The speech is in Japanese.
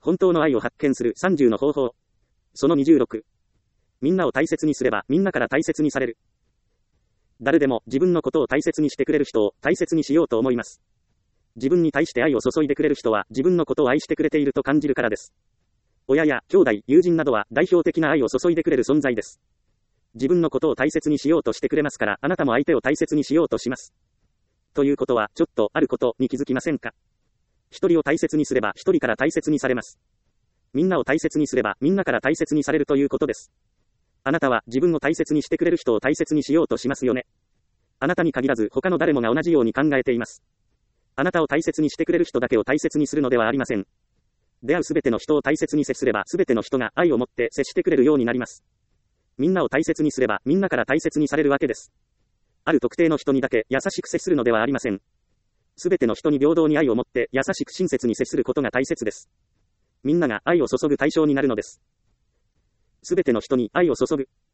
本当の愛を発見する30の方法。その26。みんなを大切にすればみんなから大切にされる。誰でも自分のことを大切にしてくれる人を大切にしようと思います。自分に対して愛を注いでくれる人は自分のことを愛してくれていると感じるからです。親や兄弟、友人などは代表的な愛を注いでくれる存在です。自分のことを大切にしようとしてくれますから、あなたも相手を大切にしようとします。ということは、ちょっとあることに気づきませんか？一人を大切にすれば一人から大切にされます。みんなを大切にすればみんなから大切にされるということです。あなたは自分を大切にしてくれる人を大切にしようとしますよね。あなたに限らず他の誰もが同じように考えています。あなたを大切にしてくれる人だけを大切にするのではありません。出会うすべての人を大切に接すればすべての人が愛を持って接してくれるようになります。みんなを大切にすればみんなから大切にされるわけです。ある特定の人にだけ優しく接するのではありません。すべての人に平等に愛を持って優しく親切に接することが大切です。みんなが愛を注ぐ対象になるのです。すべての人に愛を注ぐ。